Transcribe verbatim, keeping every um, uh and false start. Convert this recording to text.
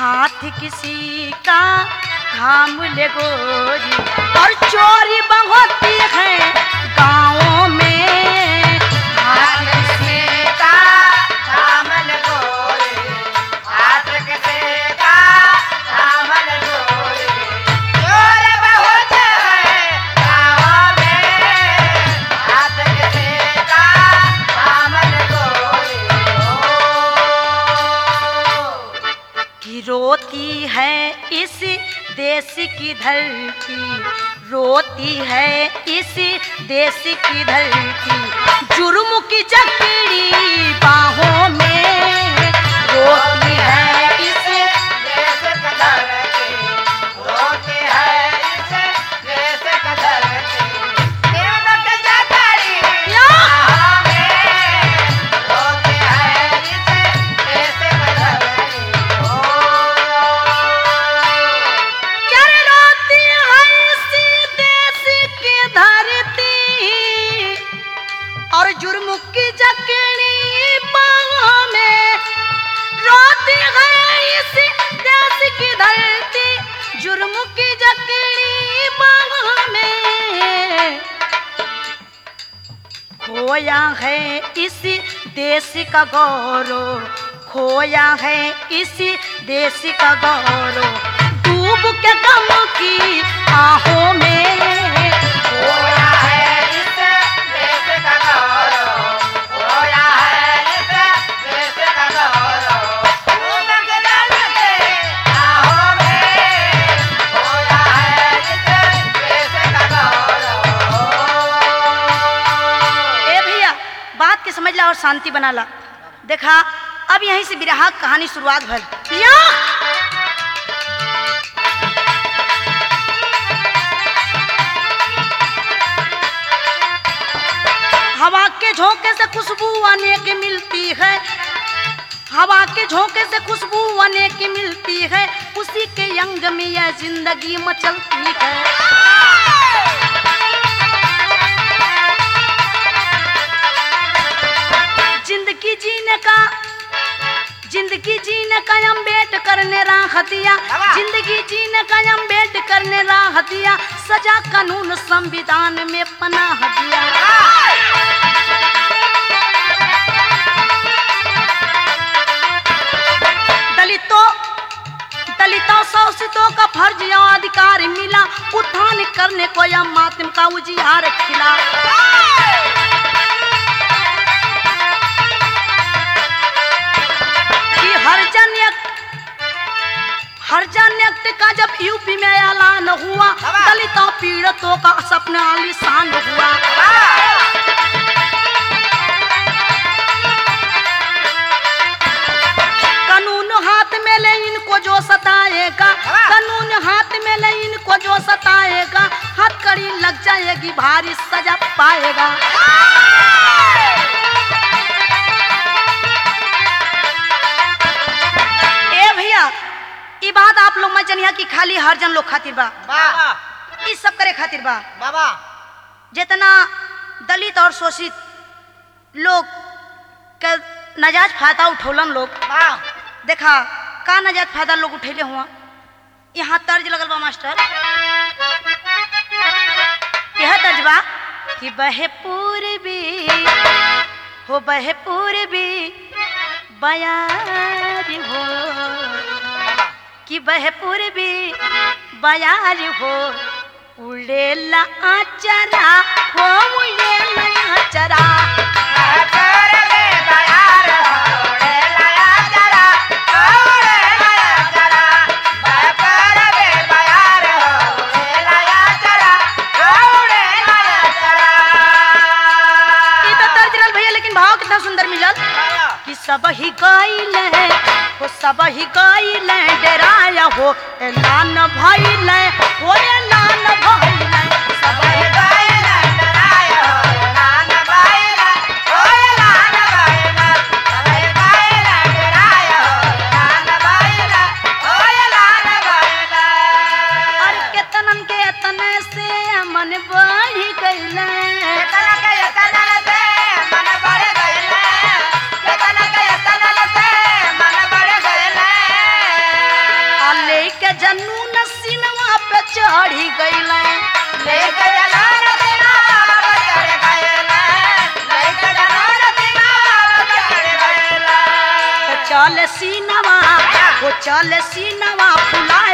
हाथ किसी का थाम ले गोरी, और चोरी बहुत है गाँवों में। हाथ किसी का थाम ले गोरी, हाथ किसी का थाम ले गोरी, चोर बहुत है गाँव में। हाथ किसी का थाम ले गोरी, कि रोती है इस देश की धरती, रोती है इस देश की धरती, जुर्म की जकड़ी बाहों में। रोती है इस देश का धरती, रोती है इस देश का धरती, जुर्म की जकड़ी बाहों में। रोती है इस देश का धरती, क्या रोती है इस देश की धरती, और जुर्म की जकड़ी बाहों में। रोती है इस देश की धरती, जुर्म की जकड़ी बाहों में। खोया है इस देश का गौरव, खोया है इस देश का गौरव, डूब के गम की आहों में। खोया है इस देश का गौरव, खोया है इस देश का गौरव, डूब के गम की आहों में। खोया है इस देश का गौरव। ए भैया बात के समझ ला और शांति बना ला। देखा अब यहीं से बिरहा कहानी शुरुआत भर या हवा के झोंके से खुशबू अनेक मिलती है, हवा के झोंके से खुशबू अनेक मिलती है, उसी के अंग में यह जिंदगी मचलती है। जिंदगी जीने का जिंदगी जीने का अम्बेडकर ने राह दिया, जिंदगी जीने का अम्बेडकर ने राह दिया, सजा कानून संविधान में पनाह दिया। दलितों दलितों शोषितों का फर्ज या अधिकार मिला, उत्थान करने को या मातम का उजियार खिला। हरिजन हरिजन एक्ट का जब यूपी में ऐलान हुआ, दलितों पीड़ितों का सपना आलीशान हुआ। कानून हाथ में ले इनको जो सताएगा, कानून हाथ में ले इनको जो सताएगा, हथकड़ी लग जाएगी भारी सजा पाएगा। ई बात आप लोग मत जनिया कि खाली हरिजन लोग खातिर बा, ई सब करे खातिर बा। बाबा जितना दलित और शोषित लोग के नाजायज फायदा उठौलन लोग, देखा का नाजायज फायदा लोग उठेले हुआ। यहाँ तर्ज लगल बा मास्टर, यह तर्ज बा कि बहे पूर्वी हो बहे पूर्वी बयार हो, कि बह पूर्वी बयार हो, उड़ेला आचरा हो, उड़ेला आचरा। लेकिन भाव कितना सुंदर मिलल कि सब ही गाइले हो, सब ही गाइले डराया हो, ऐलान भइले हो, ऐलान भइले। सब ही गाइले डराया हो, ऐलान भइले हो, ऐलान भइले। सब ही गाइले डराया हो, ऐलान भइले हो, ऐलान भइले। और केतनन के तने से मन बढ़ गइले, केतना के तना से मन बढ़ गइले, केतना के तना से मन बढ़ गइले। लेके जनून सीनवा पे चढ़ी गईले लेके जलाल दिमाग चढ़ गएला लेके जलाल दिमाग चढ़ गएला चल सीनवा वो चल सीनवा फुलाए